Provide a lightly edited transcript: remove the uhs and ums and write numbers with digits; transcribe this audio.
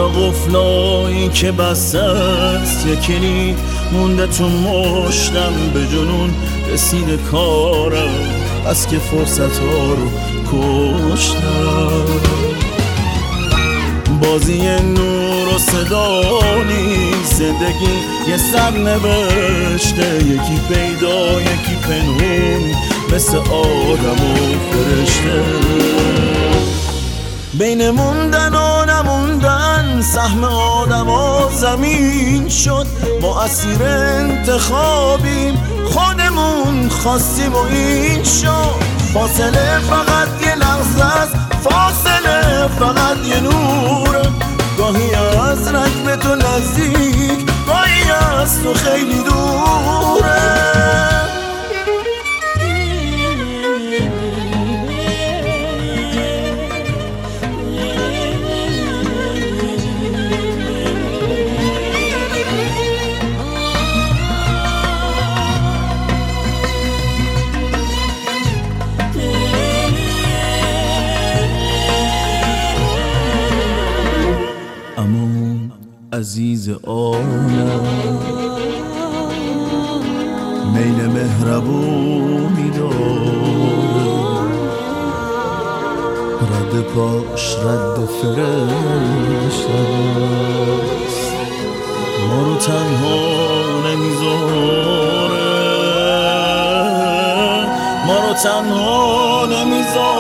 قفلایی که بسته است، یکی مونده تو مشتم، به جنون رسیده کارم، از که فرصت ها رو کشتم. بازی نور و صدا نیست، زندگی یه سر نوشته، یکی پیدا یکی پنهون، مثل آدم و فرشته. بین موندن و نموندن سهم آدم و زمین شد، ما اسیر انتخابیم، خودمون خواستیم و این شد. فاصله فقط یه لحظه است، فاصله فقط یه نوره، گاهی از رنگ تو نزدیک، گاهی از تو خیلی دوره. عزیز عالم میل مهربونی داره، رد پاش رد فرشته است، ما رو تنها نمیذاره، ما رو تنها نمیذاره.